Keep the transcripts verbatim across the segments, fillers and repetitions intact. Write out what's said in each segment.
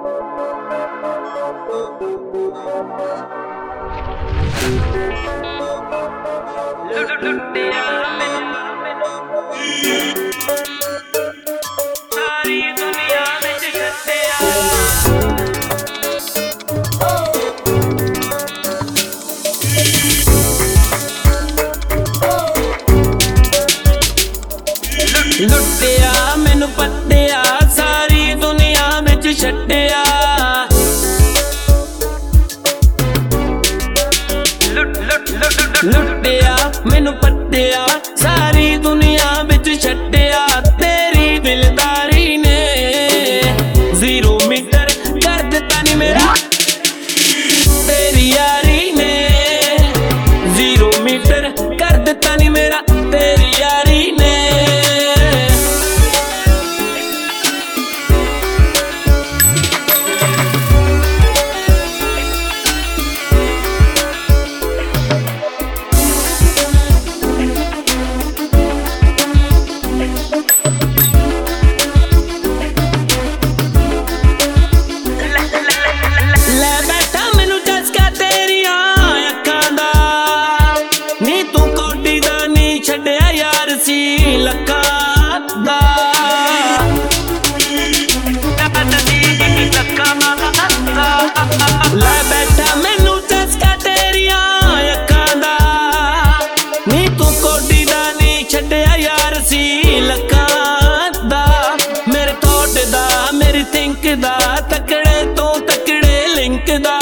लुटिया मैनू पत्तिया सारी दुनिया विच छड्डिया। लुटिया मैनू पत्तिया सारी दुनिया विच छड्डिया। तेरी दिलदारी ने जीरो मीटर कर दिता नी मेरा, तेरी यारी ने जीरो मीटर कर दिता नी मेरा, तेरी यारी ने। लै बैठा मैनू चस्का तेरिया अखां दा, नी तू कोडी दा नी छड्डिया यार सी लखां दा। मेरे थॉट दा मेरी थिंक दा तकड़े तो तकड़े लिंक दा।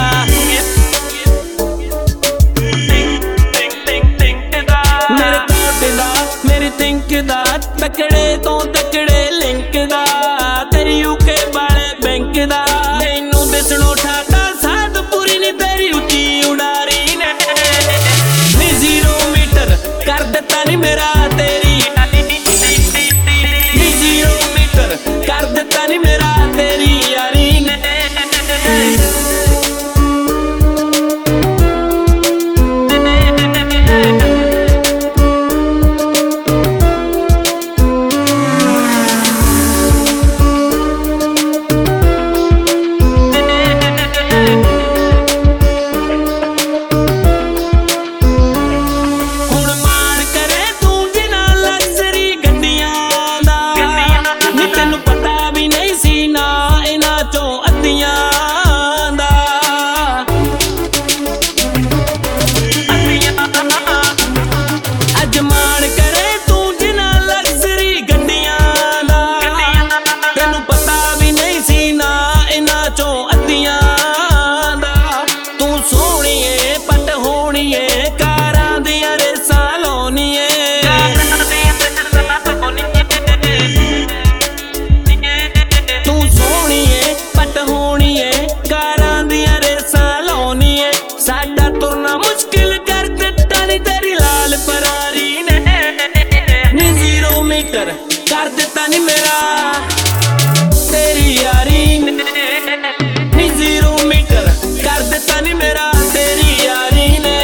मेरे थॉट दा मेरी थिंक दा तकड़े तो तकड़े लिंक दा। तेरी यूके वाले बैंक दा मैनू दिसणो ठाटा साध पूरी नी तेरी उची उड़ारी ने। नी जीरो मीटर कर दिता नी मेरा, तेरी नी जीरो मीटर कर दिता नी मेरा, तेरी यारी ने। कर दिता नी मेरा, तेरी यारी ने। नी जीरो मीटर कर दिता नी मेरा, तेरी यारी ने।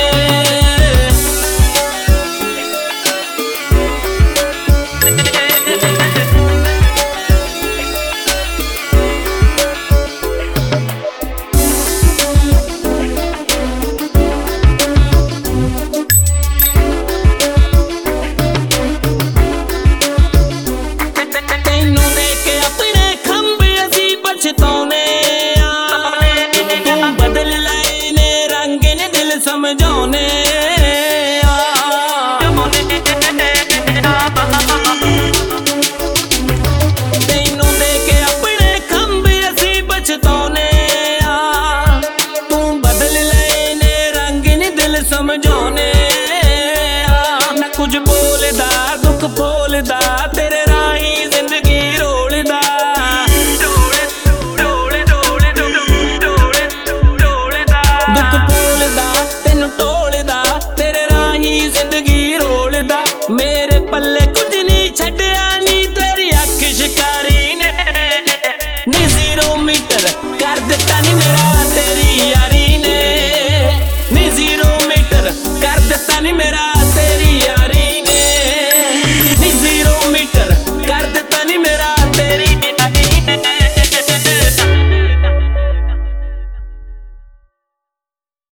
समझौने तेनू दे के अपने खंबे असी बचतौने। तू बदल लेने रंग नी दिल समझौने। मैं कुछ बोलदा दुख बोलदा तेरे राही जिंदगी रोलदा। दुख बोलदा तेनू टोलदा तेरे राही जिंदगी रोलदा। मेरे पल्ले कुछ नहीं छड्डिया नी तेरी अख शिकारी ने। नी जीरो मीटर कर दिता नी मेरा, तेरी यारी